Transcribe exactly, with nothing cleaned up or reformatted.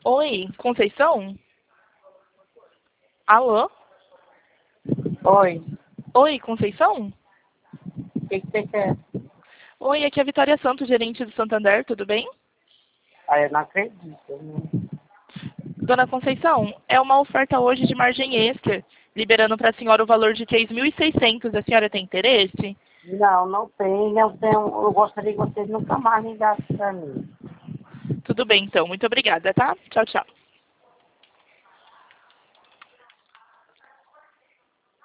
Oi, Conceição? Alô? Oi, Oi, Conceição? o que que você quer? Oi, aqui é a Vitória Santos, gerente do Santander, tudo bem? Ah, eu não acredito, né? Dona Conceição, é uma oferta hoje de margem extra, liberando para a senhora o valor de três mil e seiscentos. A senhora tem interesse? Não, não tem, não tem. Eu gostaria que vocês nunca mais ligassem pra mim. Tudo bem, então. Muito obrigada, tá? Tchau, tchau.